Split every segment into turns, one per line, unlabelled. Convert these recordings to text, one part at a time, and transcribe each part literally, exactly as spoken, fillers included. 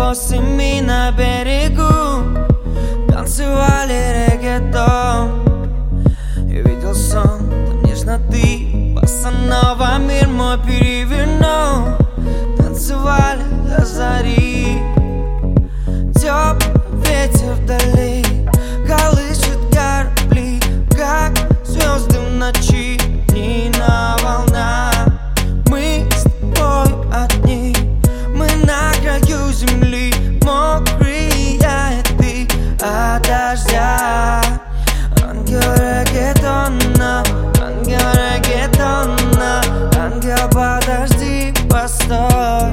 лосями на берегу танцевали реггетон. Я видел сон, там нежно ты, босанова, мир мой перевернул. Танцевали до зари, теплый ветер вдали колышет корабли, как звезды в ночи, дни на волнах. Мы с тобой одни, мы на краю земли, мокрые я и ты от дождя. Ангел реггетона, ангел реггетона, ангел, подожди, постой.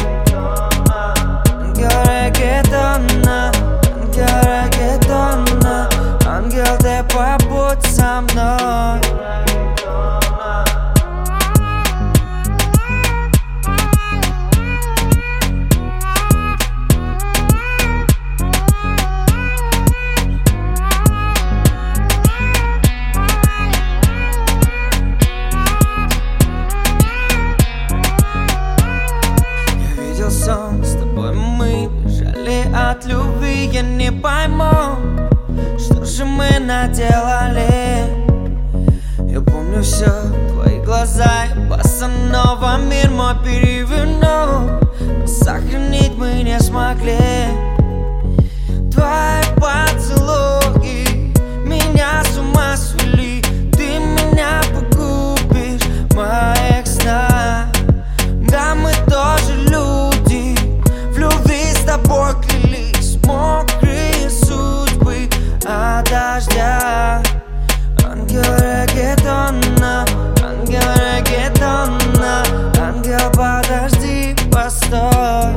Ангел реггетона, ангел реггетона, ангел, ты побудь со мной. Сон, с тобой мы бежали от любви. Я не пойму, что же мы наделали. Я помню все, твои глаза и босанова, мир мой перевернул, но сохранить мы не смогли. Твои поцелуи меня с ума свели. Ты меня погубишь в моих снах. Да, мы тоже люди, в любви с тобой клялись, мокрые судьбы от дождя. Ангел реггетона, ангел реггетона, ангел, подожди, постой.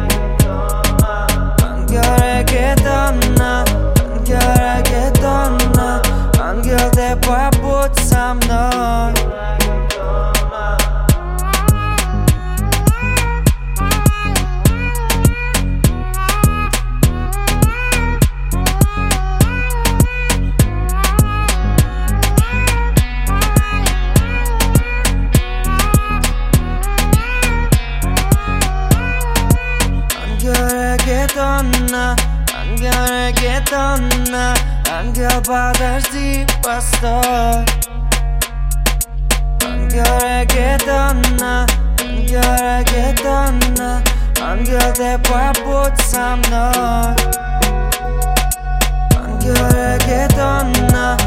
Ангел реггетона, ангел реггетона, ангел, ты побудь со мной. Реггетона, ангел реггетона, ангел, подожди, постой. Ангел реггетона, ангел реггетона, ангел, ты побудь со мной. Ангел реггетона,